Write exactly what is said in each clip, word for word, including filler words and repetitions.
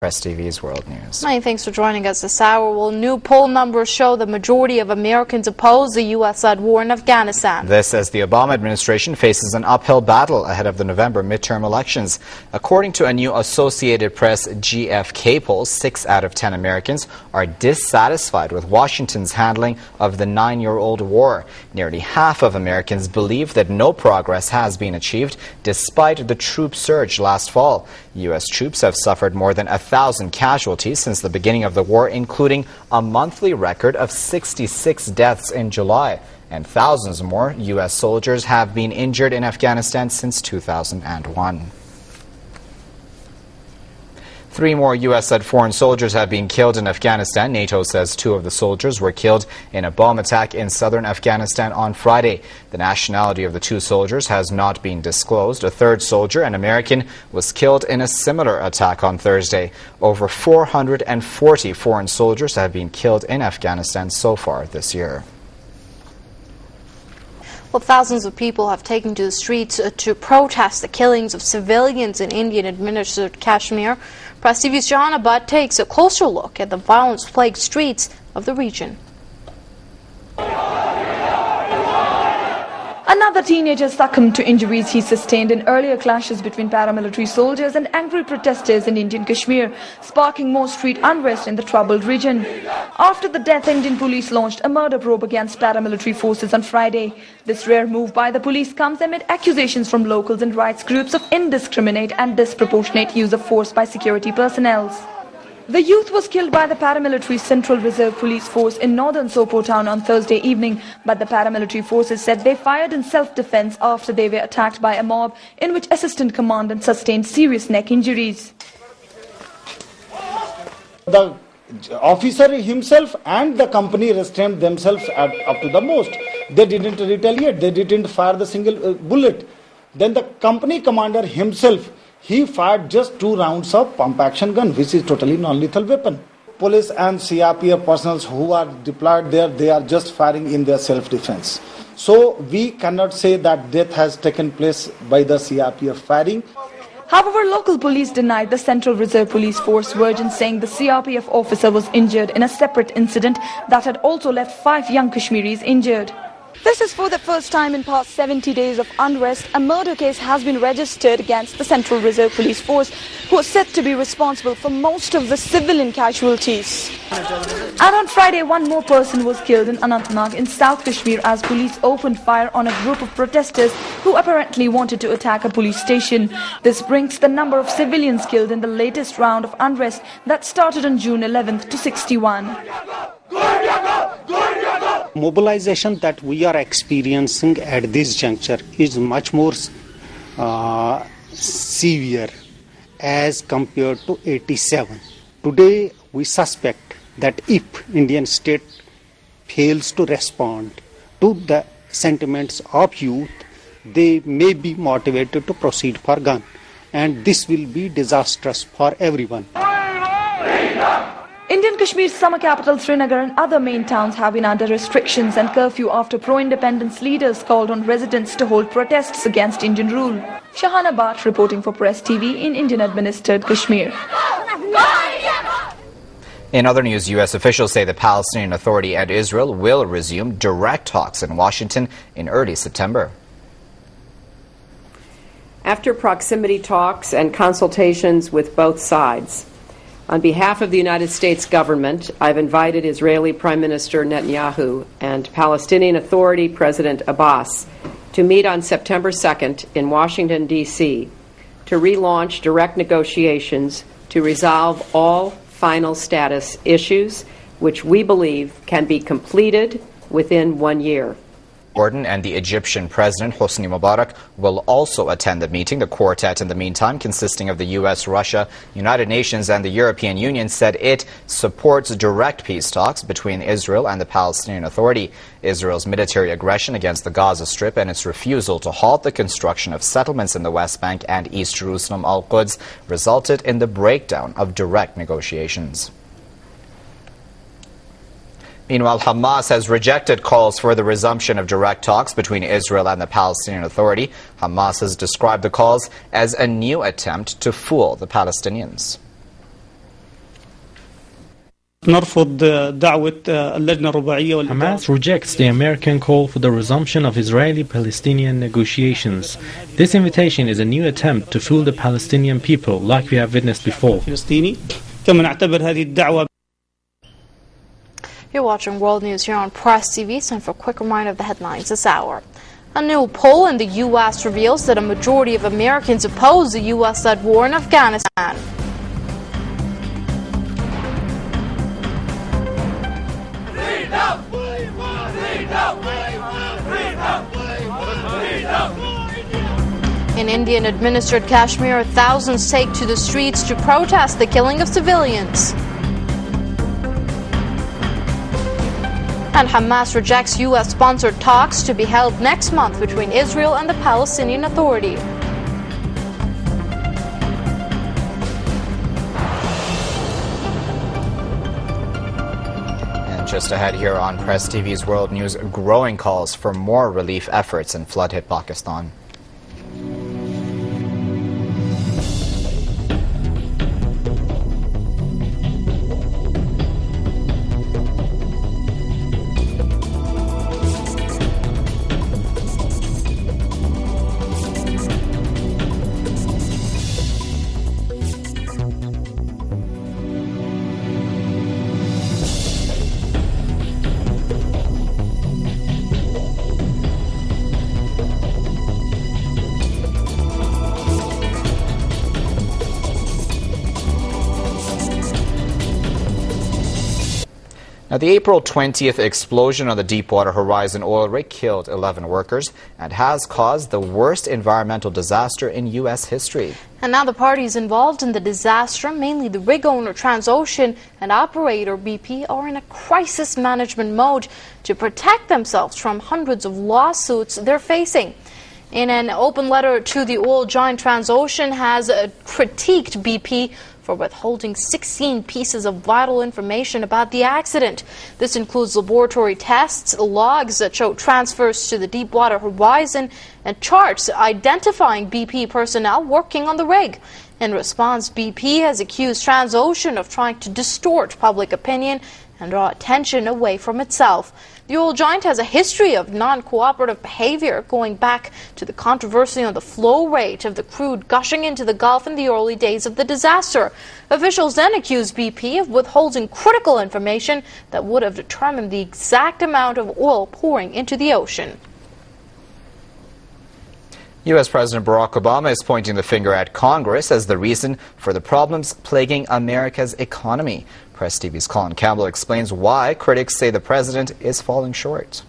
Press T V's World News. Many thanks for joining us this hour. Well, new poll numbers show the majority of Americans oppose the U S-led war in Afghanistan. This as the Obama administration faces an uphill battle ahead of the November midterm elections. According to a new Associated Press G F K poll, six out of ten Americans are dissatisfied with Washington's handling of the nine-year-old war. Nearly half of Americans believe that no progress has been achieved despite the troop surge last fall. U S troops have suffered more than a thousand casualties since the beginning of the war, including a monthly record of sixty-six deaths in July. And thousands more U S soldiers have been injured in Afghanistan since two thousand one. Three more U S-led foreign soldiers have been killed in Afghanistan. NATO says two of the soldiers were killed in a bomb attack in southern Afghanistan on Friday. The nationality of the two soldiers has not been disclosed. A third soldier, an American, was killed in a similar attack on Thursday. Over four hundred forty foreign soldiers have been killed in Afghanistan so far this year. Well, thousands of people have taken to the streets uh, to protest the killings of civilians in Indian-administered Kashmir. Press T V's Shahana Butt takes a closer look at the violence-plagued streets of the region. Another teenager succumbed to injuries he sustained in earlier clashes between paramilitary soldiers and angry protesters in Indian Kashmir, sparking more street unrest in the troubled region. After the death, Indian police launched a murder probe against paramilitary forces on Friday. This rare move by the police comes amid accusations from locals and rights groups of indiscriminate and disproportionate use of force by security personnel. The youth was killed by the paramilitary Central Reserve Police Force in northern Sopore town on Thursday evening, but the paramilitary forces said they fired in self-defense after they were attacked by a mob in which assistant commandant sustained serious neck injuries. The officer himself and the company restrained themselves at, up to the most. They didn't retaliate, they didn't fire the single uh, bullet. Then the company commander himself, he fired just two rounds of pump-action gun, which is totally non-lethal weapon. Police and C R P F personnel who are deployed there, they are just firing in their self-defense. So we cannot say that death has taken place by the C R P F firing. However, local police denied the Central Reserve Police Force version, saying the C R P F officer was injured in a separate incident that had also left five young Kashmiris injured. This is for the first time in past seventy days of unrest. A murder case has been registered against the Central Reserve Police Force, who are said to be responsible for most of the civilian casualties. And on Friday, one more person was killed in Anantnag in South Kashmir as police opened fire on a group of protesters who apparently wanted to attack a police station. This brings the number of civilians killed in the latest round of unrest that started on June eleventh to sixty-one. Mobilization that we are experiencing at this juncture is much more uh, severe as compared to eighty-seven. Today we suspect that if Indian state fails to respond to the sentiments of youth, they may be motivated to proceed for gun, and this will be disastrous for everyone. Indian Kashmir's summer capital Srinagar and other main towns have been under restrictions and curfew after pro-independence leaders called on residents to hold protests against Indian rule. Shahana Butt reporting for Press T V in Indian-administered Kashmir. In other news, U S officials say the Palestinian Authority and Israel will resume direct talks in Washington in early September. After proximity talks and consultations with both sides, on behalf of the United States government, I've invited Israeli Prime Minister Netanyahu and Palestinian Authority President Abbas to meet on September second in Washington, D C to relaunch direct negotiations to resolve all final status issues, which we believe can be completed within one year. Jordan and the Egyptian President Hosni Mubarak will also attend the meeting. The quartet, in the meantime, consisting of the U S, Russia, United Nations and the European Union, said it supports direct peace talks between Israel and the Palestinian Authority. Israel's military aggression against the Gaza Strip and its refusal to halt the construction of settlements in the West Bank and East Jerusalem, Al-Quds, resulted in the breakdown of direct negotiations. Meanwhile, Hamas has rejected calls for the resumption of direct talks between Israel and the Palestinian Authority. Hamas has described the calls as a new attempt to fool the Palestinians. Hamas rejects the American call for the resumption of Israeli-Palestinian negotiations. This invitation is a new attempt to fool the Palestinian people like we have witnessed before. You're watching World News here on Press T V. It's time for a quick reminder of the headlines this hour. A new poll in the U S reveals that a majority of Americans oppose the U S-led war in Afghanistan. In Indian-administered Kashmir, thousands take to the streets to protest the killing of civilians. And Hamas rejects U S-sponsored talks to be held next month between Israel and the Palestinian Authority. And just ahead here on Press T V's World News, growing calls for more relief efforts in flood-hit Pakistan. Now, the April twentieth explosion on the Deepwater Horizon oil rig killed eleven workers and has caused the worst environmental disaster in U S history. And now the parties involved in the disaster, mainly the rig owner Transocean and operator B P, are in a crisis management mode to protect themselves from hundreds of lawsuits they're facing. In an open letter to the oil giant, Transocean has uh, critiqued B P for withholding sixteen pieces of vital information about the accident. This includes laboratory tests, logs that show transfers to the Deepwater Horizon, and charts identifying B P personnel working on the rig. In response, B P has accused Transocean of trying to distort public opinion and draw attention away from itself. The oil giant has a history of non-cooperative behavior, going back to the controversy on the flow rate of the crude gushing into the Gulf in the early days of the disaster. Officials then accused B P of withholding critical information that would have determined the exact amount of oil pouring into the ocean. U S President Barack Obama is pointing the finger at Congress as the reason for the problems plaguing America's economy. Press T V's Colin Campbell explains why critics say the president is falling short.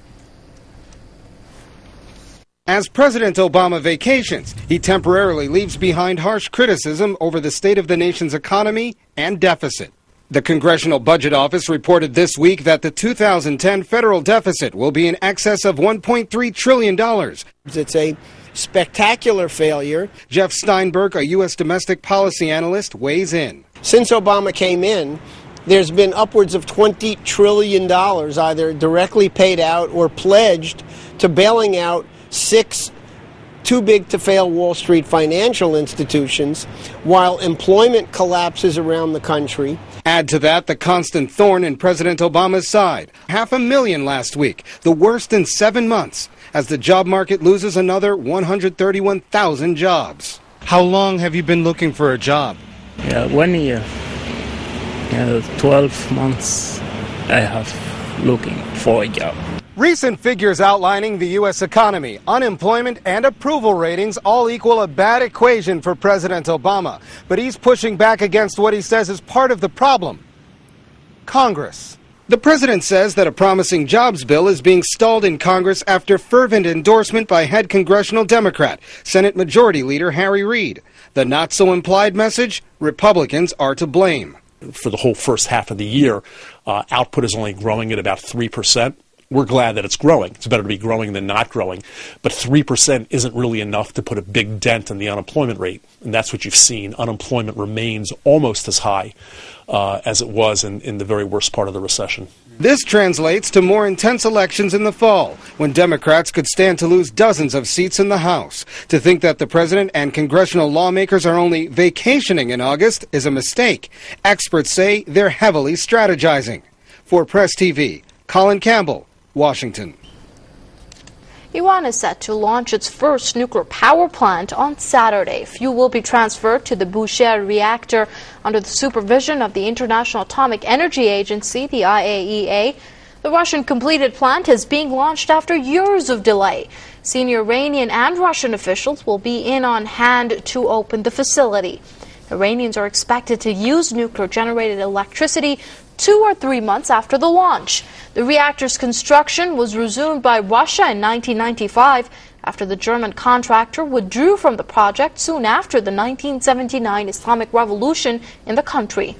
As President Obama vacations, he temporarily leaves behind harsh criticism over the state of the nation's economy and deficit. The Congressional Budget Office reported this week that the two thousand ten federal deficit will be in excess of one point three trillion dollars. It's a spectacular failure. Jeff Steinberg, a U S domestic policy analyst, weighs in. Since Obama came in, there's been upwards of twenty trillion dollars either directly paid out or pledged to bailing out six too-big-to-fail Wall Street financial institutions, while employment collapses around the country. Add to that the constant thorn in President Obama's side. Half a million last week, the worst in seven months, as the job market loses another one hundred thirty-one thousand jobs. How long have you been looking for a job? Yeah, one year. Yeah, twelve months I have looking for a job. Recent figures outlining the U S economy, unemployment, and approval ratings all equal a bad equation for President Obama. But he's pushing back against what he says is part of the problem: Congress. The president says that a promising jobs bill is being stalled in Congress after fervent endorsement by head congressional Democrat, Senate Majority Leader Harry Reid. The not-so-implied message: Republicans are to blame. For the whole first half of the year, uh, output is only growing at about three percent. we're glad that it's growing. It's better to be growing than not growing. But three percent isn't really enough to put a big dent in the unemployment rate. And that's what you've seen. Unemployment remains almost as high uh, as it was in, in the very worst part of the recession. This translates to more intense elections in the fall, when Democrats could stand to lose dozens of seats in the House. To think that the president and congressional lawmakers are only vacationing in August is a mistake. Experts say they're heavily strategizing. For Press T V, Colin Campbell, Washington. Iran is set to launch its first nuclear power plant on Saturday. Fuel will be transferred to the Bushehr reactor under the supervision of the International Atomic Energy Agency, the I A E A. The Russian completed plant is being launched after years of delay. Senior Iranian and Russian officials will be in on hand to open the facility. Iranians are expected to use nuclear-generated electricity two or three months after the launch. The reactor's construction was resumed by Russia in nineteen ninety-five after the German contractor withdrew from the project soon after the nineteen seventy-nine Islamic Revolution in the country.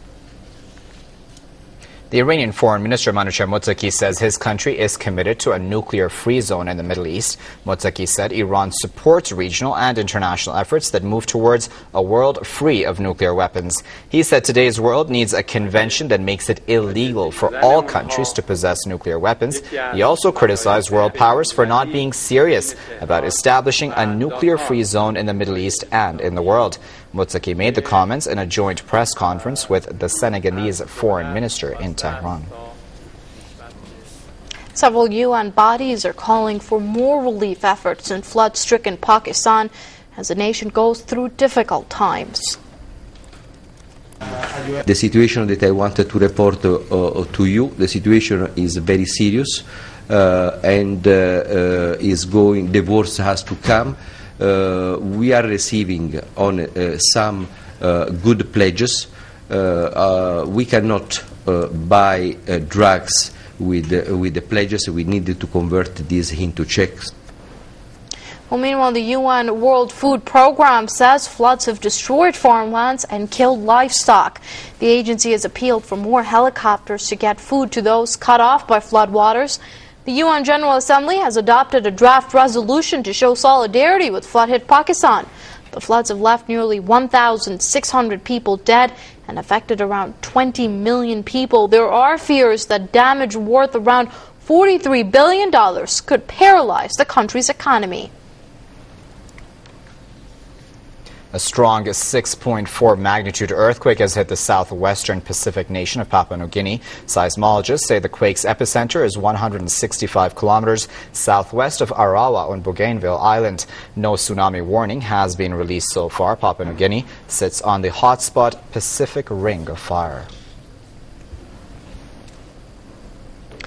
The Iranian Foreign Minister Manouchehr Mottaki says his country is committed to a nuclear-free zone in the Middle East. Mottaki said Iran supports regional and international efforts that move towards a world free of nuclear weapons. He said today's world needs a convention that makes it illegal for all countries to possess nuclear weapons. He also criticized world powers for not being serious about establishing a nuclear-free zone in the Middle East and in the world. Mottaki made the comments in a joint press conference with the Senegalese foreign minister in Tehran. Several U N bodies are calling for more relief efforts in flood-stricken Pakistan as the nation goes through difficult times. The situation that I wanted to report uh, uh, to you, the situation is very serious uh, and uh, uh, is going, the worst has to come. Uh, we are receiving on uh, some uh, good pledges. Uh, uh, we cannot uh, buy uh, drugs with, uh, with the pledges. We needed to convert these into checks. Well, meanwhile, the U N World Food Programme says floods have destroyed farmlands and killed livestock. The agency has appealed for more helicopters to get food to those cut off by floodwaters. The U N General Assembly has adopted a draft resolution to show solidarity with flood-hit Pakistan. The floods have left nearly one thousand six hundred people dead and affected around twenty million people. There are fears that damage worth around forty-three billion dollars could paralyze the country's economy. A strong six point four magnitude earthquake has hit the southwestern Pacific nation of Papua New Guinea. Seismologists say the quake's epicenter is one hundred sixty-five kilometers southwest of Arawa on Bougainville Island. No tsunami warning has been released so far. Papua New Guinea sits on the hotspot Pacific Ring of Fire.